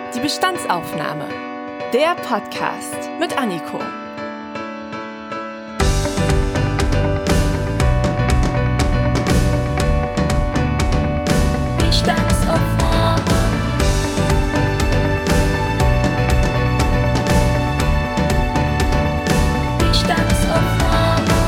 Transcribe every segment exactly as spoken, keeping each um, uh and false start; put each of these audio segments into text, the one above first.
Die Bestandsaufnahme. Der Podcast mit Anniko. Bestandsaufnahme. Bestandsaufnahme.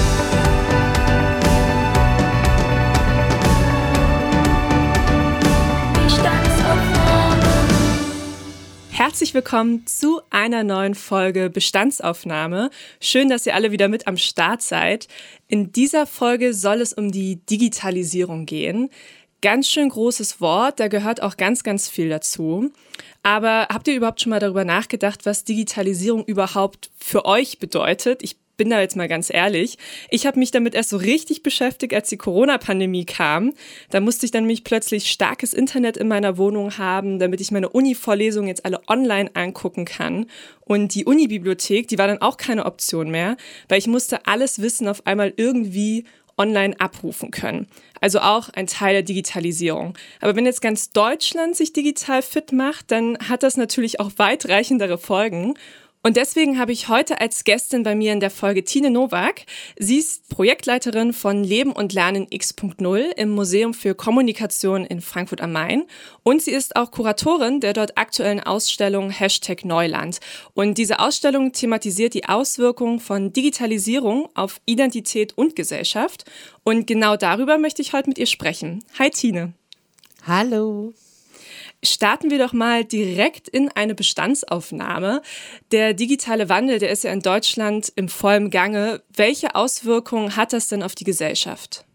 Herzlich willkommen zu einer neuen Folge Bestandsaufnahme. Schön, dass ihr alle wieder mit am Start seid. In dieser Folge soll es um die Digitalisierung gehen. Ganz schön großes Wort, da gehört auch ganz, ganz viel dazu. Aber habt ihr überhaupt schon mal darüber nachgedacht, was Digitalisierung überhaupt für euch bedeutet? Ich bin da jetzt mal ganz ehrlich. Ich habe mich damit erst so richtig beschäftigt, als die Corona-Pandemie kam. Da musste ich dann nämlich plötzlich starkes Internet in meiner Wohnung haben, damit ich meine Uni-Vorlesungen jetzt alle online angucken kann. Und die Uni-Bibliothek, die war dann auch keine Option mehr, weil ich musste alles Wissen auf einmal irgendwie online abrufen können. Also auch ein Teil der Digitalisierung. Aber wenn jetzt ganz Deutschland sich digital fit macht, dann hat das natürlich auch weitreichendere Folgen. Und deswegen habe ich heute als Gästin bei mir in der Folge Tine Nowak. Sie ist Projektleiterin von Leben und Lernen X Punkt null im Museum für Kommunikation in Frankfurt am Main. Und sie ist auch Kuratorin der dort aktuellen Ausstellung Hashtag Neuland. Und diese Ausstellung thematisiert die Auswirkungen von Digitalisierung auf Identität und Gesellschaft. Und genau darüber möchte ich heute mit ihr sprechen. Hi Tine. Hallo. Starten wir doch mal direkt in eine Bestandsaufnahme. Der digitale Wandel, der ist ja in Deutschland im vollen Gange. Welche Auswirkungen hat das denn auf die Gesellschaft?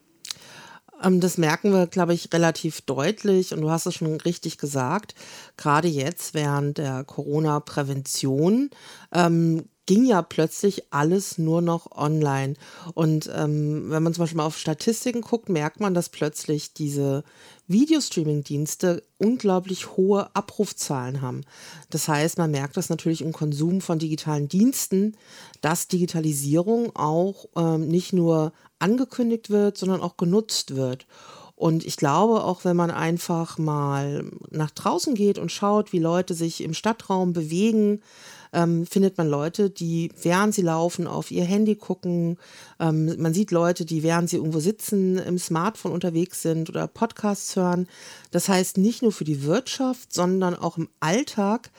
Das merken wir, glaube ich, relativ deutlich und du hast es schon richtig gesagt. Gerade jetzt während der Corona-Prävention ähm, ging ja plötzlich alles nur noch online. Und ähm, wenn man zum Beispiel mal auf Statistiken guckt, merkt man, dass plötzlich diese Videostreaming-Dienste unglaublich hohe Abrufzahlen haben. Das heißt, man merkt das natürlich im Konsum von digitalen Diensten, dass Digitalisierung auch ähm, nicht nur angekündigt wird, sondern auch genutzt wird. Und ich glaube, auch wenn man einfach mal nach draußen geht und schaut, wie Leute sich im Stadtraum bewegen, ähm, findet man Leute, die während sie laufen auf ihr Handy gucken. Ähm, man sieht Leute, die während sie irgendwo sitzen im Smartphone unterwegs sind oder Podcasts hören. Das heißt, nicht nur für die Wirtschaft, sondern auch im Alltag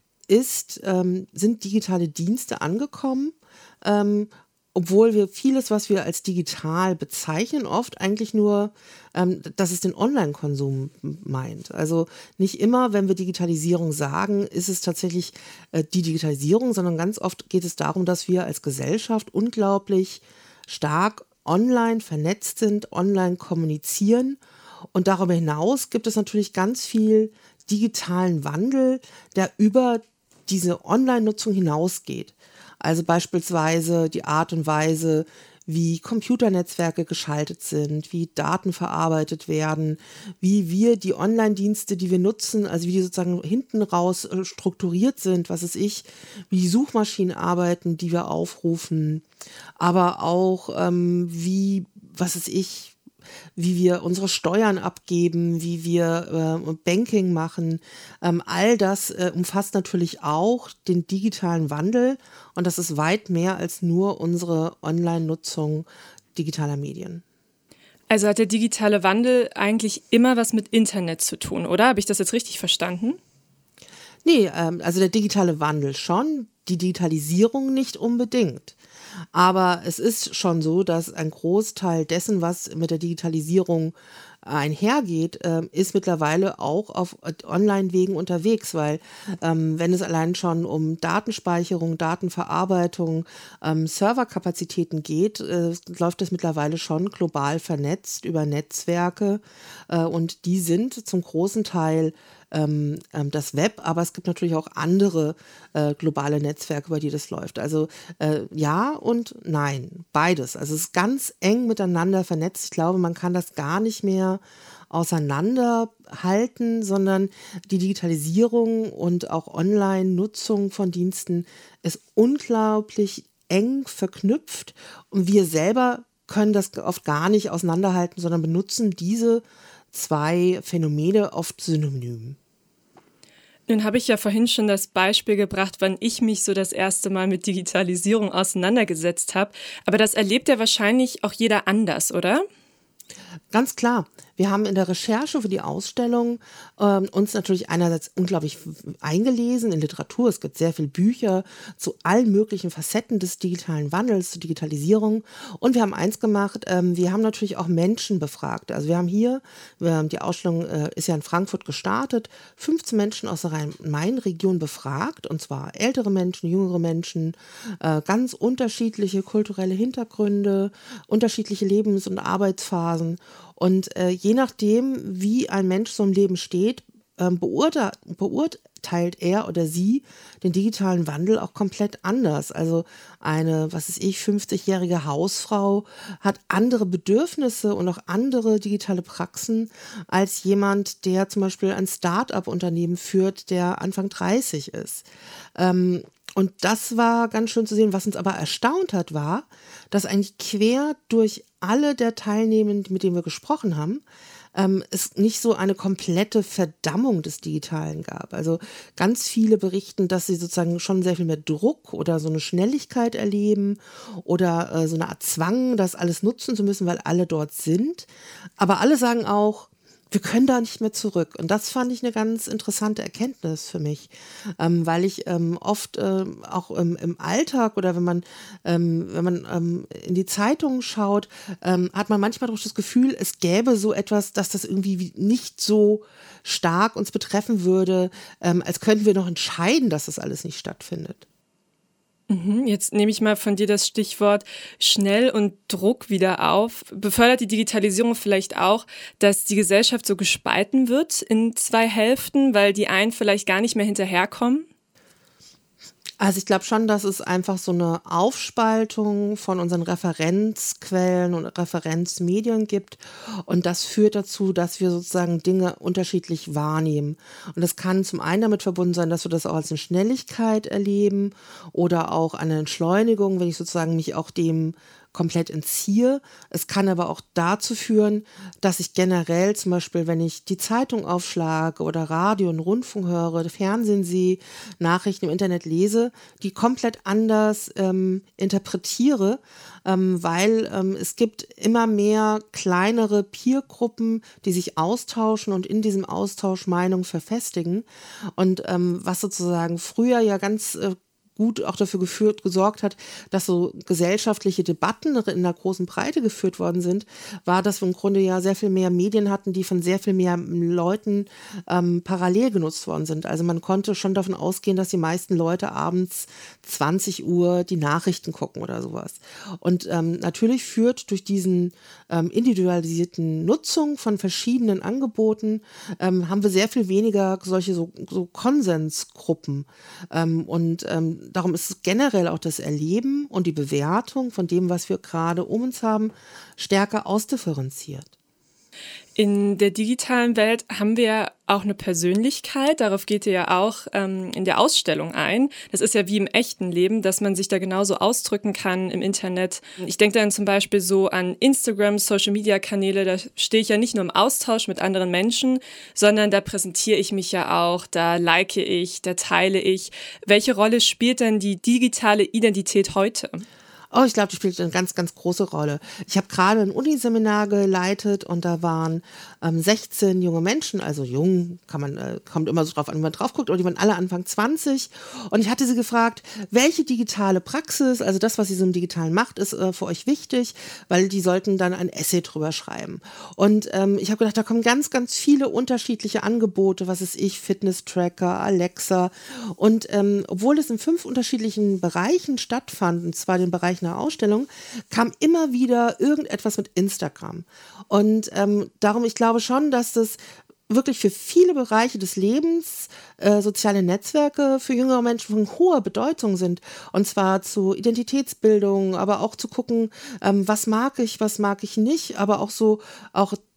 ist, ähm, sind digitale Dienste angekommen. Ähm, Obwohl wir vieles, was wir als digital bezeichnen, oft eigentlich nur, ähm, dass es den Online-Konsum meint. Also nicht immer, wenn wir Digitalisierung sagen, ist es tatsächlich äh, die Digitalisierung, sondern ganz oft geht es darum, dass wir als Gesellschaft unglaublich stark online vernetzt sind, online kommunizieren. Und darüber hinaus gibt es natürlich ganz viel digitalen Wandel, der über diese Online-Nutzung hinausgeht. Also beispielsweise die Art und Weise, wie Computernetzwerke geschaltet sind, wie Daten verarbeitet werden, wie wir die Online-Dienste, die wir nutzen, also wie die sozusagen hinten raus strukturiert sind, was weiß ich, wie die Suchmaschinen arbeiten, die wir aufrufen, aber auch ähm, wie, was weiß ich, wie wir unsere Steuern abgeben, wie wir äh, Banking machen. Ähm, all das äh, umfasst natürlich auch den digitalen Wandel und das ist weit mehr als nur unsere Online-Nutzung digitaler Medien. Also hat der digitale Wandel eigentlich immer was mit Internet zu tun, oder? Habe ich das jetzt richtig verstanden? Nee, ähm, also der digitale Wandel schon, die Digitalisierung nicht unbedingt. Aber es ist schon so, dass ein Großteil dessen, was mit der Digitalisierung einhergeht, äh, ist mittlerweile auch auf Online-Wegen unterwegs, weil ähm, wenn es allein schon um Datenspeicherung, Datenverarbeitung, ähm, Serverkapazitäten geht, äh, läuft das mittlerweile schon global vernetzt über Netzwerke äh, und die sind zum großen Teil ähm, ähm, das Web, aber es gibt natürlich auch andere äh, globale Netzwerke, über die das läuft. Also äh, ja und nein, beides. Also es ist ganz eng miteinander vernetzt. Ich glaube, man kann das gar nicht mehr auseinanderhalten, sondern die Digitalisierung und auch Online-Nutzung von Diensten ist unglaublich eng verknüpft und wir selber können das oft gar nicht auseinanderhalten, sondern benutzen diese zwei Phänomene oft synonym. Nun habe ich ja vorhin schon das Beispiel gebracht, wann ich mich so das erste Mal mit Digitalisierung auseinandergesetzt habe. Aber das erlebt ja wahrscheinlich auch jeder anders, oder? Ganz klar. Wir haben in der Recherche für die Ausstellung ähm, uns natürlich einerseits unglaublich eingelesen in Literatur. Es gibt sehr viele Bücher zu allen möglichen Facetten des digitalen Wandels, zur Digitalisierung. Und wir haben eins gemacht, ähm, wir haben natürlich auch Menschen befragt. Also wir haben hier, wir haben die Ausstellung äh, ist ja in Frankfurt gestartet, fünfzehn Menschen aus der Rhein-Main-Region befragt. Und zwar ältere Menschen, jüngere Menschen, äh, ganz unterschiedliche kulturelle Hintergründe, unterschiedliche Lebens- und Arbeitsphasen. Und äh, je nachdem, wie ein Mensch so im Leben steht, ähm, beurte- beurteilt er oder sie den digitalen Wandel auch komplett anders. Also eine, was weiß ich, fünfzigjährige Hausfrau hat andere Bedürfnisse und auch andere digitale Praxen als jemand, der zum Beispiel ein Start-up-Unternehmen führt, der Anfang dreißig ist. Ähm, Und das war ganz schön zu sehen. Was uns aber erstaunt hat, war, dass eigentlich quer durch alle der Teilnehmenden, mit denen wir gesprochen haben, ähm, es nicht so eine komplette Verdammung des Digitalen gab. Also ganz viele berichten, dass sie sozusagen schon sehr viel mehr Druck oder so eine Schnelligkeit erleben oder äh, so eine Art Zwang, das alles nutzen zu müssen, weil alle dort sind. Aber alle sagen auch, wir können da nicht mehr zurück. Und das fand ich eine ganz interessante Erkenntnis für mich, ähm, weil ich ähm, oft ähm, auch ähm, im Alltag oder wenn man, ähm, wenn man ähm, in die Zeitungen schaut, ähm, hat man manchmal doch das Gefühl, es gäbe so etwas, dass das irgendwie wie nicht so stark uns betreffen würde, ähm, als könnten wir noch entscheiden, dass das alles nicht stattfindet. Mhm, jetzt nehme ich mal von dir das Stichwort schnell und Druck wieder auf. Befördert die Digitalisierung vielleicht auch, dass die Gesellschaft so gespalten wird in zwei Hälften, weil die einen vielleicht gar nicht mehr hinterherkommen? Also ich glaube schon, dass es einfach so eine Aufspaltung von unseren Referenzquellen und Referenzmedien gibt. Und das führt dazu, dass wir sozusagen Dinge unterschiedlich wahrnehmen. Und das kann zum einen damit verbunden sein, dass wir das auch als eine Schnelligkeit erleben oder auch eine Entschleunigung, wenn ich sozusagen mich auch dem komplett entziehe. Es kann aber auch dazu führen, dass ich generell zum Beispiel, wenn ich die Zeitung aufschlage oder Radio und Rundfunk höre, Fernsehen sehe, Nachrichten im Internet lese, die komplett anders ähm, interpretiere, ähm, weil ähm, es gibt immer mehr kleinere Peergruppen, die sich austauschen und in diesem Austausch Meinungen verfestigen. Und ähm, was sozusagen früher ja ganz äh, gut auch dafür geführt, gesorgt hat, dass so gesellschaftliche Debatten in einer großen Breite geführt worden sind, war, dass wir im Grunde ja sehr viel mehr Medien hatten, die von sehr viel mehr Leuten ähm, parallel genutzt worden sind. Also man konnte schon davon ausgehen, dass die meisten Leute abends zwanzig Uhr die Nachrichten gucken oder sowas. Und ähm, natürlich führt durch diesen ähm, individualisierten Nutzung von verschiedenen Angeboten, ähm, haben wir sehr viel weniger solche so, so Konsensgruppen. Ähm, und ähm, Darum ist generell auch das Erleben und die Bewertung von dem, was wir gerade um uns haben, stärker ausdifferenziert. In der digitalen Welt haben wir auch eine Persönlichkeit, darauf geht ihr ja auch ähm, in der Ausstellung ein. Das ist ja wie im echten Leben, dass man sich da genauso ausdrücken kann im Internet. Ich denke dann zum Beispiel so an Instagram, Social-Media-Kanäle, da stehe ich ja nicht nur im Austausch mit anderen Menschen, sondern da präsentiere ich mich ja auch, da like ich, da teile ich. Welche Rolle spielt denn die digitale Identität heute? Oh, ich glaube, die spielt eine ganz, ganz große Rolle. Ich habe gerade ein Uniseminar geleitet und da waren ähm, sechzehn junge Menschen, also jung, kann man, äh, kommt immer so drauf an, wie man drauf guckt, aber die waren alle Anfang zwanzig. Und ich hatte sie gefragt, welche digitale Praxis, also das, was sie so im Digitalen macht, ist äh, für euch wichtig, weil die sollten dann ein Essay drüber schreiben. Und ähm, ich habe gedacht, da kommen ganz, ganz viele unterschiedliche Angebote, was ist ich, Fitness-Tracker, Alexa. Und ähm, obwohl es in fünf unterschiedlichen Bereichen stattfand, und zwar den Bereich einer Ausstellung, kam immer wieder irgendetwas mit Instagram. Und ähm, darum, ich glaube schon, dass das wirklich für viele Bereiche des Lebens äh, soziale Netzwerke für jüngere Menschen von hoher Bedeutung sind. Und zwar zu Identitätsbildung, aber auch zu gucken, ähm, was mag ich, was mag ich nicht, aber auch so, auch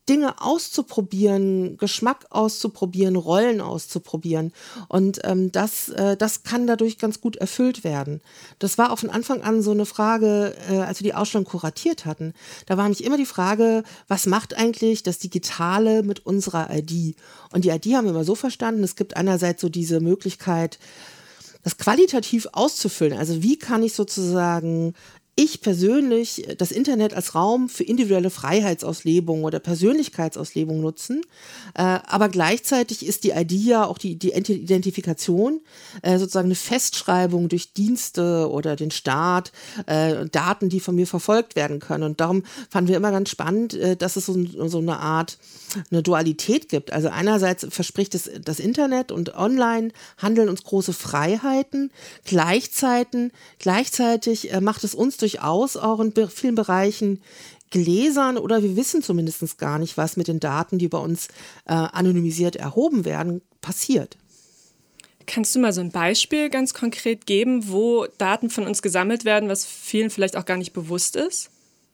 Dinge auszuprobieren, Geschmack auszuprobieren, Rollen auszuprobieren. Und ähm, das, äh, das kann dadurch ganz gut erfüllt werden. Das war auch von Anfang an so eine Frage, äh, als wir die Ausstellung kuratiert hatten. Da war nämlich immer die Frage, was macht eigentlich das Digitale mit unserer I D? Und die I D haben wir immer so verstanden, es gibt einerseits so diese Möglichkeit, das qualitativ auszufüllen. Also wie kann ich sozusagen ich persönlich das Internet als Raum für individuelle Freiheitsauslebung oder Persönlichkeitsauslebung nutzen. Äh, aber gleichzeitig ist die I D ja auch die, die Identifikation, äh, sozusagen eine Festschreibung durch Dienste oder den Staat, äh, Daten, die von mir verfolgt werden können. Und darum fanden wir immer ganz spannend, äh, dass es so, so eine Art, eine Dualität gibt. Also einerseits verspricht es das Internet und Online-Handeln uns große Freiheiten. Gleichzeitig, gleichzeitig äh, macht es uns durchaus auch in vielen Bereichen gläsern oder wir wissen zumindest gar nicht, was mit den Daten, die bei uns äh, anonymisiert erhoben werden, passiert. Kannst du mal so ein Beispiel ganz konkret geben, wo Daten von uns gesammelt werden, was vielen vielleicht auch gar nicht bewusst ist?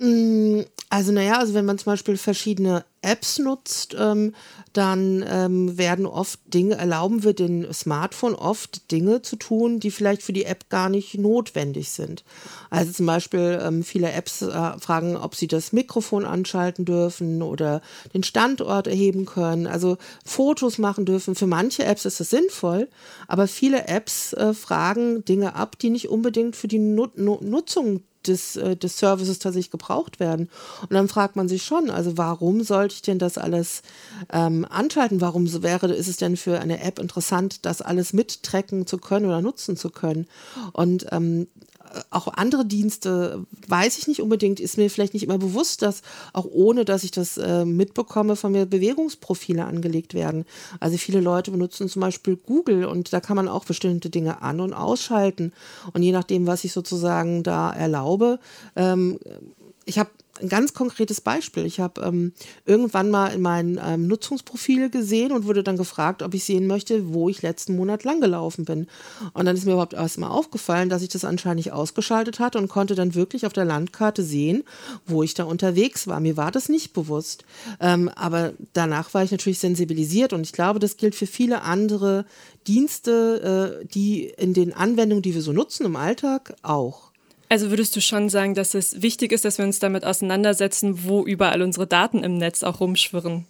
Also naja, also wenn man zum Beispiel verschiedene Apps nutzt, ähm, dann ähm, werden oft Dinge, erlauben wir dem Smartphone oft Dinge zu tun, die vielleicht für die App gar nicht notwendig sind. Also zum Beispiel ähm, viele Apps äh, fragen, ob sie das Mikrofon anschalten dürfen oder den Standort erheben können, also Fotos machen dürfen. Für manche Apps ist das sinnvoll, aber viele Apps äh, fragen Dinge ab, die nicht unbedingt für die Nut- Nutzung Des, des Services tatsächlich gebraucht werden. Und dann fragt man sich schon, also warum sollte ich denn das alles ähm, anschalten? Warum so wäre, ist es denn für eine App interessant, das alles mittracken zu können oder nutzen zu können? Und ähm, auch andere Dienste, weiß ich nicht unbedingt, ist mir vielleicht nicht immer bewusst, dass auch ohne, dass ich das äh, mitbekomme, von mir Bewegungsprofile angelegt werden. Also viele Leute benutzen zum Beispiel Google und da kann man auch bestimmte Dinge an- und ausschalten. Und je nachdem, was ich sozusagen da erlaube, ähm, ich habe ein ganz konkretes Beispiel. Ich habe ähm, irgendwann mal in mein ähm, Nutzungsprofil gesehen und wurde dann gefragt, ob ich sehen möchte, wo ich letzten Monat lang gelaufen bin. Und dann ist mir überhaupt erst mal aufgefallen, dass ich das anscheinend nicht ausgeschaltet hatte und konnte dann wirklich auf der Landkarte sehen, wo ich da unterwegs war. Mir war das nicht bewusst. Ähm, aber danach war ich natürlich sensibilisiert und ich glaube, das gilt für viele andere Dienste, äh, die in den Anwendungen, die wir so nutzen im Alltag, auch. Also würdest du schon sagen, dass es wichtig ist, dass wir uns damit auseinandersetzen, wo überall unsere Daten im Netz auch rumschwirren?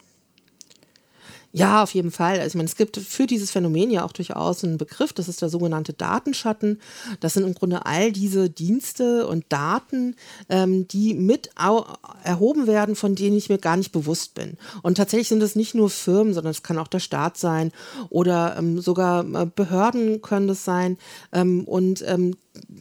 Ja, auf jeden Fall. Also ich meine, es gibt für dieses Phänomen ja auch durchaus einen Begriff, das ist der sogenannte Datenschatten. Das sind im Grunde all diese Dienste und Daten, ähm, die mit au- erhoben werden, von denen ich mir gar nicht bewusst bin. Und tatsächlich sind es nicht nur Firmen, sondern es kann auch der Staat sein oder ähm, sogar äh, Behörden können das sein. Ähm, und ähm,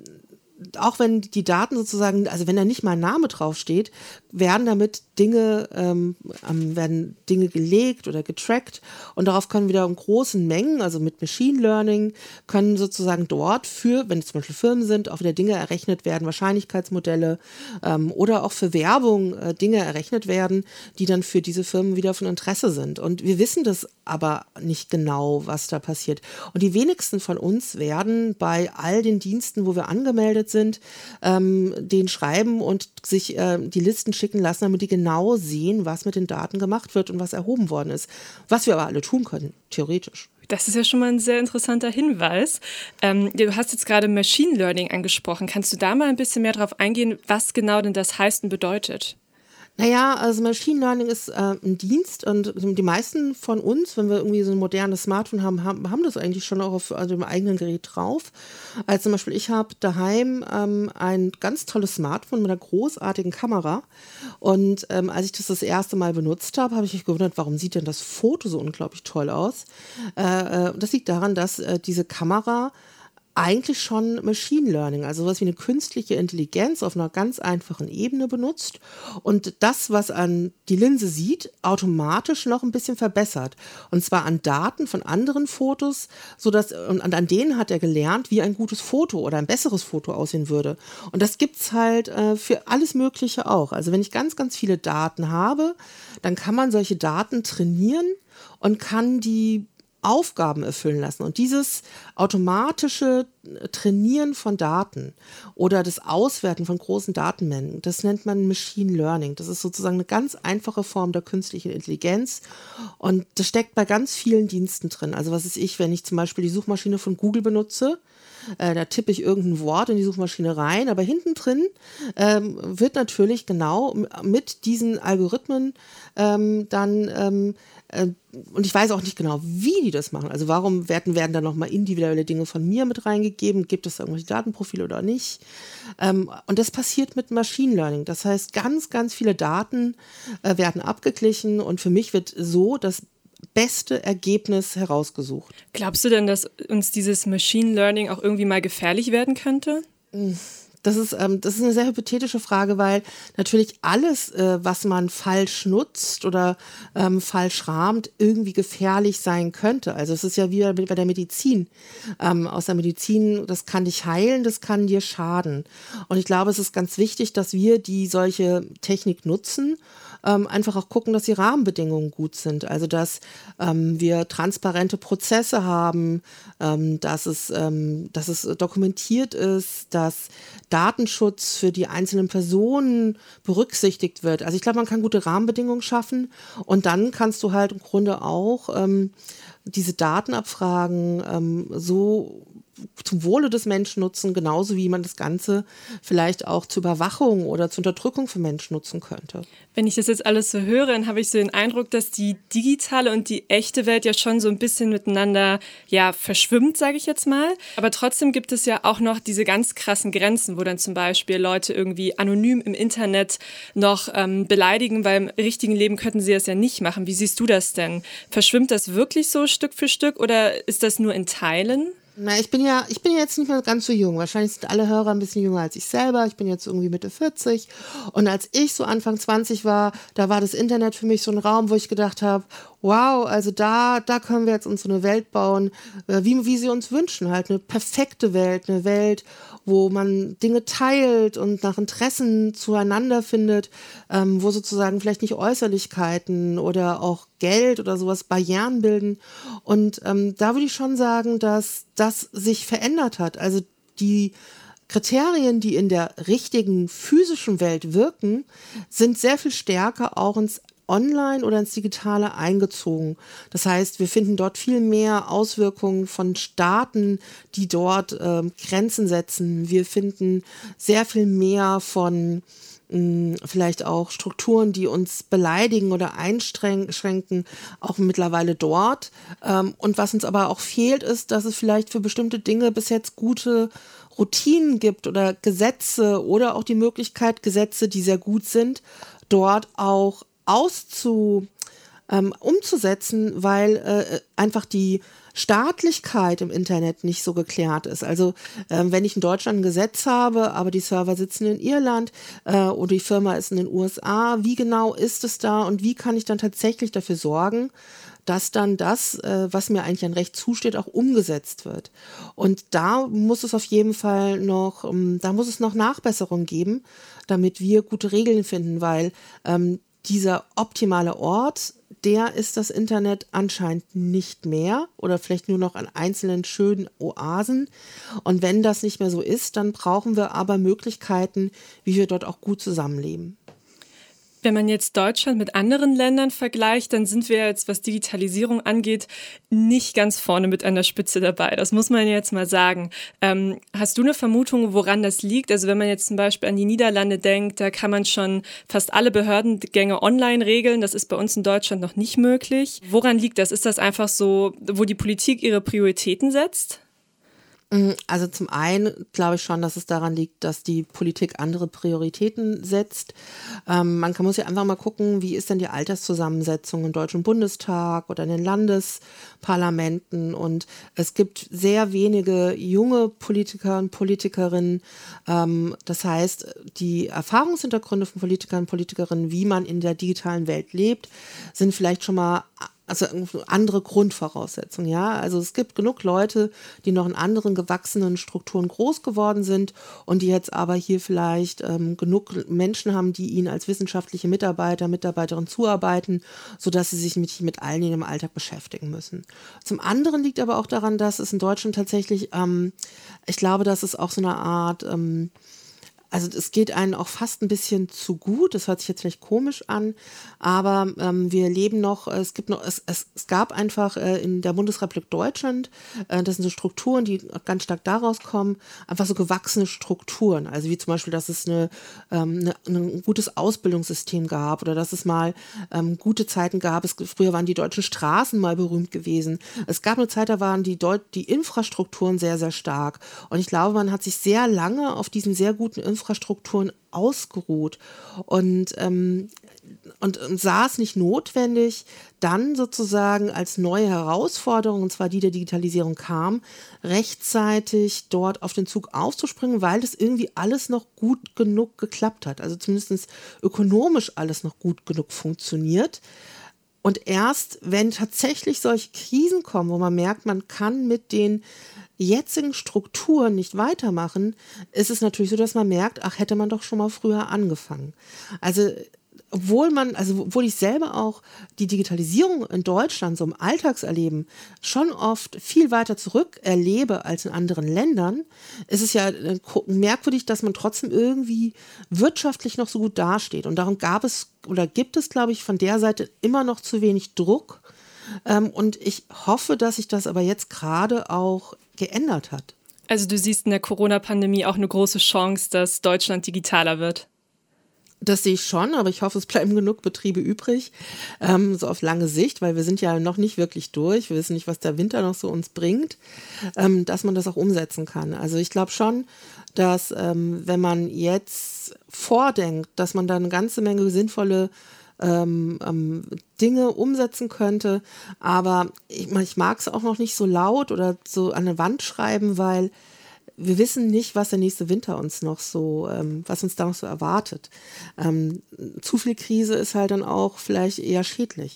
auch wenn die Daten sozusagen, also wenn da nicht mal ein Name draufsteht, werden damit Dinge, ähm, werden Dinge gelegt oder getrackt und darauf können wieder in großen Mengen, also mit Machine Learning, können sozusagen dort für, wenn es zum Beispiel Firmen sind, auch wieder Dinge errechnet werden, Wahrscheinlichkeitsmodelle ähm, oder auch für Werbung äh, Dinge errechnet werden, die dann für diese Firmen wieder von Interesse sind. Und wir wissen das aber nicht genau, was da passiert. Und die wenigsten von uns werden bei all den Diensten, wo wir angemeldet sind, ähm, den schreiben und sich äh, die Listen schicken lassen, damit die genau sehen, was mit den Daten gemacht wird und was erhoben worden ist. Was wir aber alle tun können, theoretisch. Das ist ja schon mal ein sehr interessanter Hinweis. Ähm, du hast jetzt gerade Machine Learning angesprochen. Kannst du da mal ein bisschen mehr drauf eingehen, was genau denn das heißt und bedeutet? Naja, also Machine Learning ist äh, ein Dienst und die meisten von uns, wenn wir irgendwie so ein modernes Smartphone haben, haben, haben das eigentlich schon auch auf also dem eigenen Gerät drauf. Also zum Beispiel, ich habe daheim ähm, ein ganz tolles Smartphone mit einer großartigen Kamera und ähm, als ich das das erste Mal benutzt habe, habe ich mich gewundert, warum sieht denn das Foto so unglaublich toll aus? Äh, äh, das liegt daran, dass äh, diese Kamera eigentlich schon Machine Learning, also sowas wie eine künstliche Intelligenz auf einer ganz einfachen Ebene benutzt und das, was an die Linse sieht, automatisch noch ein bisschen verbessert. Und zwar an Daten von anderen Fotos, sodass, und an denen hat er gelernt, wie ein gutes Foto oder ein besseres Foto aussehen würde. Und das gibt's halt äh, für alles Mögliche auch. Also wenn ich ganz, ganz viele Daten habe, dann kann man solche Daten trainieren und kann die Aufgaben erfüllen lassen. Und dieses automatische Trainieren von Daten oder das Auswerten von großen Datenmengen, das nennt man Machine Learning. Das ist sozusagen eine ganz einfache Form der künstlichen Intelligenz und das steckt bei ganz vielen Diensten drin. Also was ist ich, wenn ich zum Beispiel die Suchmaschine von Google benutze, äh, da tippe ich irgendein Wort in die Suchmaschine rein, aber hinten drin ähm, wird natürlich genau mit diesen Algorithmen ähm, dann ähm, und ich weiß auch nicht genau, wie die das machen. Also warum werden, werden da nochmal individuelle Dinge von mir mit reingegeben? Gibt es da irgendwelche Datenprofile oder nicht? Ähm, und das passiert mit Machine Learning. Das heißt, ganz, ganz viele Daten äh, werden abgeglichen und für mich wird so das beste Ergebnis herausgesucht. Glaubst du denn, dass uns dieses Machine Learning auch irgendwie mal gefährlich werden könnte? Das ist, ähm, das ist eine sehr hypothetische Frage, weil natürlich alles, äh, was man falsch nutzt oder ähm, falsch rahmt, irgendwie gefährlich sein könnte. Also es ist ja wie bei der Medizin. Ähm, aus der Medizin, das kann dich heilen, das kann dir schaden. Und ich glaube, es ist ganz wichtig, dass wir die solche Technik nutzen, ähm, einfach auch gucken, dass die Rahmenbedingungen gut sind. Also dass ähm, wir transparente Prozesse haben, ähm, dass es, ähm, dass es dokumentiert ist, dass Datenschutz für die einzelnen Personen berücksichtigt wird. Also ich glaube, man kann gute Rahmenbedingungen schaffen und dann kannst du halt im Grunde auch ähm, diese Datenabfragen ähm, so zum Wohle des Menschen nutzen, genauso wie man das Ganze vielleicht auch zur Überwachung oder zur Unterdrückung von Menschen nutzen könnte. Wenn ich das jetzt alles so höre, dann habe ich so den Eindruck, dass die digitale und die echte Welt ja schon so ein bisschen miteinander ja verschwimmt, sage ich jetzt mal. Aber trotzdem gibt es ja auch noch diese ganz krassen Grenzen, wo dann zum Beispiel Leute irgendwie anonym im Internet noch ähm, beleidigen, weil im richtigen Leben könnten sie das ja nicht machen. Wie siehst du das denn? Verschwimmt das wirklich so Stück für Stück oder ist das nur in Teilen? Na, ich bin ja, ich bin jetzt nicht mehr ganz so jung. Wahrscheinlich sind alle Hörer ein bisschen jünger als ich selber. Ich bin jetzt irgendwie Mitte vierzig. Und als ich so Anfang zwanzig war, da war das Internet für mich so ein Raum, wo ich gedacht habe, wow, also da, da können wir jetzt uns so eine Welt bauen, wie, wie sie uns wünschen. Halt eine perfekte Welt, eine Welt, wo man Dinge teilt und nach Interessen zueinander findet, ähm, wo sozusagen vielleicht nicht Äußerlichkeiten oder auch Geld oder sowas Barrieren bilden. Und ähm, da würde ich schon sagen, dass das sich verändert hat. Also die Kriterien, die in der richtigen physischen Welt wirken, sind sehr viel stärker auch ins Online oder ins Digitale eingezogen. Das heißt, wir finden dort viel mehr Auswirkungen von Staaten, die dort äh, Grenzen setzen. Wir finden sehr viel mehr von mh, vielleicht auch Strukturen, die uns beleidigen oder einschränken, auch mittlerweile dort. Ähm, und was uns aber auch fehlt, ist, dass es vielleicht für bestimmte Dinge bis jetzt gute Routinen gibt oder Gesetze oder auch die Möglichkeit, Gesetze, die sehr gut sind, dort auch auszu, ähm, umzusetzen, weil äh, einfach die Staatlichkeit im Internet nicht so geklärt ist. Also ähm, wenn ich in Deutschland ein Gesetz habe, aber die Server sitzen in Irland äh, oder die Firma ist in den U S A, wie genau ist es da und wie kann ich dann tatsächlich dafür sorgen, dass dann das, äh, was mir eigentlich an Recht zusteht, auch umgesetzt wird. Und da muss es auf jeden Fall noch, ähm, da muss es noch Nachbesserungen geben, damit wir gute Regeln finden, weil ähm, dieser optimale Ort, der ist das Internet anscheinend nicht mehr oder vielleicht nur noch an einzelnen schönen Oasen. Und wenn das nicht mehr so ist, dann brauchen wir aber Möglichkeiten, wie wir dort auch gut zusammenleben. Wenn man jetzt Deutschland mit anderen Ländern vergleicht, dann sind wir jetzt, was Digitalisierung angeht, nicht ganz vorne mit an der Spitze dabei. Das muss man jetzt mal sagen. Ähm, hast du eine Vermutung, woran das liegt? Also wenn man jetzt zum Beispiel an die Niederlande denkt, da kann man schon fast alle Behördengänge online regeln. Das ist bei uns in Deutschland noch nicht möglich. Woran liegt das? Ist das einfach so, wo die Politik ihre Prioritäten setzt? Also zum einen glaube ich schon, dass es daran liegt, dass die Politik andere Prioritäten setzt. Ähm, man kann, muss ja einfach mal gucken, wie ist denn die Alterszusammensetzung im Deutschen Bundestag oder in den Landesparlamenten. Und es gibt sehr wenige junge Politiker und Politikerinnen. Ähm, das heißt, die Erfahrungshintergründe von Politikern und Politikerinnen, wie man in der digitalen Welt lebt, sind vielleicht schon mal also andere Grundvoraussetzungen, ja. Also es gibt genug Leute, die noch in anderen gewachsenen Strukturen groß geworden sind und die jetzt aber hier vielleicht ähm, genug Menschen haben, die ihnen als wissenschaftliche Mitarbeiter, Mitarbeiterin zuarbeiten, sodass sie sich mit, mit allen in ihrem Alltag beschäftigen müssen. Zum anderen liegt aber auch daran, dass es in Deutschland tatsächlich, ähm, ich glaube, dass es auch so eine Art, ähm, also es geht einem auch fast ein bisschen zu gut, das hört sich jetzt vielleicht komisch an, aber ähm, wir leben noch, es gibt noch, es, es, es gab einfach äh, in der Bundesrepublik Deutschland, äh, das sind so Strukturen, die ganz stark daraus kommen, einfach so gewachsene Strukturen, also wie zum Beispiel, dass es eine, ähm, eine, ein gutes Ausbildungssystem gab oder dass es mal ähm, gute Zeiten gab, es, früher waren die deutschen Straßen mal berühmt gewesen, es gab eine Zeit, da waren die, Deut- die Infrastrukturen sehr, sehr stark und ich glaube, man hat sich sehr lange auf diesen sehr guten Infrastrukturen Infrastrukturen ausgeruht und, ähm, und, und sah es nicht notwendig, dann sozusagen als neue Herausforderung, und zwar die der Digitalisierung kam, rechtzeitig dort auf den Zug aufzuspringen, weil das irgendwie alles noch gut genug geklappt hat, also zumindest ökonomisch alles noch gut genug funktioniert. Und erst, wenn tatsächlich solche Krisen kommen, wo man merkt, man kann mit den jetzigen Strukturen nicht weitermachen, ist es natürlich so, dass man merkt, ach, hätte man doch schon mal früher angefangen. Also obwohl man, also obwohl ich selber auch die Digitalisierung in Deutschland so im Alltagserleben schon oft viel weiter zurück erlebe als in anderen Ländern, ist es ja merkwürdig, dass man trotzdem irgendwie wirtschaftlich noch so gut dasteht. Und darum gab es oder gibt es, glaube ich, von der Seite immer noch zu wenig Druck. Ähm, und ich hoffe, dass sich das aber jetzt gerade auch geändert hat. Also du siehst in der Corona-Pandemie auch eine große Chance, dass Deutschland digitaler wird? Das sehe ich schon, aber ich hoffe, es bleiben genug Betriebe übrig, ähm, so auf lange Sicht, weil wir sind ja noch nicht wirklich durch. Wir wissen nicht, was der Winter noch so uns bringt, ähm, dass man das auch umsetzen kann. Also ich glaube schon, dass ähm, wenn man jetzt vordenkt, dass man da eine ganze Menge sinnvolle ähm, ähm, Dinge umsetzen könnte, aber ich, ich mag es auch noch nicht so laut oder so an der Wand schreiben, weil wir wissen nicht, was der nächste Winter uns noch so, ähm, was uns da noch so erwartet. Ähm, zu viel Krise ist halt dann auch vielleicht eher schädlich.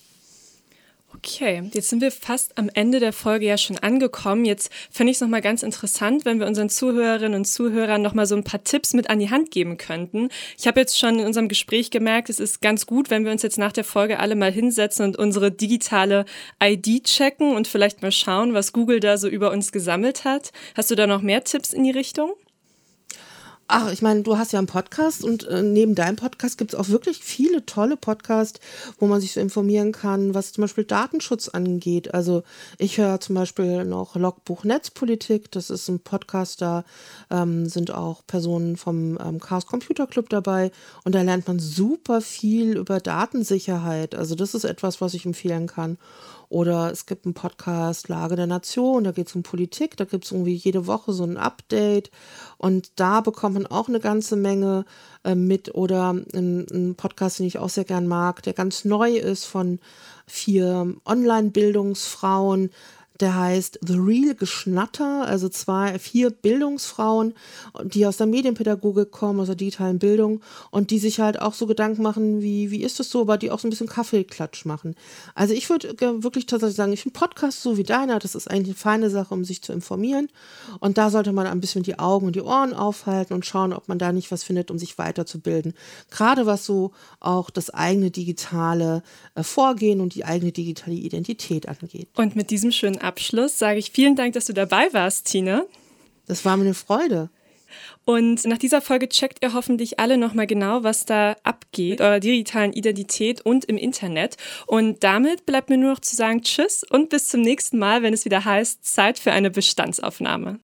Okay, jetzt sind wir fast am Ende der Folge ja schon angekommen. Jetzt fände ich es nochmal ganz interessant, wenn wir unseren Zuhörerinnen und Zuhörern nochmal so ein paar Tipps mit an die Hand geben könnten. Ich habe jetzt schon in unserem Gespräch gemerkt, es ist ganz gut, wenn wir uns jetzt nach der Folge alle mal hinsetzen und unsere digitale I D checken und vielleicht mal schauen, was Google da so über uns gesammelt hat. Hast du da noch mehr Tipps in die Richtung? Ach, ich meine, du hast ja einen Podcast und äh, neben deinem Podcast gibt es auch wirklich viele tolle Podcasts, wo man sich so informieren kann, was zum Beispiel Datenschutz angeht. Also ich höre zum Beispiel noch Logbuch Netzpolitik, das ist ein Podcast, da ähm, sind auch Personen vom ähm, Chaos Computer Club dabei und da lernt man super viel über Datensicherheit. Also das ist etwas, was ich empfehlen kann. Oder es gibt einen Podcast Lage der Nation, da geht es um Politik, da gibt es irgendwie jede Woche so ein Update und da bekommt man auch eine ganze Menge äh, mit. Oder ein, ein Podcast, den ich auch sehr gern mag, der ganz neu ist von vier Online-Bildungsfrauen, der heißt The Real Geschnatter, also zwei, vier Bildungsfrauen, die aus der Medienpädagogik kommen, aus der digitalen Bildung und die sich halt auch so Gedanken machen, wie, wie ist das so, aber die auch so ein bisschen Kaffeeklatsch machen. Also ich würde wirklich tatsächlich sagen, ich finde Podcast so wie deiner, das ist eigentlich eine feine Sache, um sich zu informieren und da sollte man ein bisschen die Augen und die Ohren aufhalten und schauen, ob man da nicht was findet, um sich weiterzubilden. Gerade was so auch das eigene digitale äh, Vorgehen und die eigene digitale Identität angeht. Und mit diesem schönen Abschluss sage ich vielen Dank, dass du dabei warst, Tine. Das war mir eine Freude. Und nach dieser Folge checkt ihr hoffentlich alle nochmal genau, was da abgeht, eurer digitalen Identität und im Internet. Und damit bleibt mir nur noch zu sagen Tschüss und bis zum nächsten Mal, wenn es wieder heißt, Zeit für eine Bestandsaufnahme.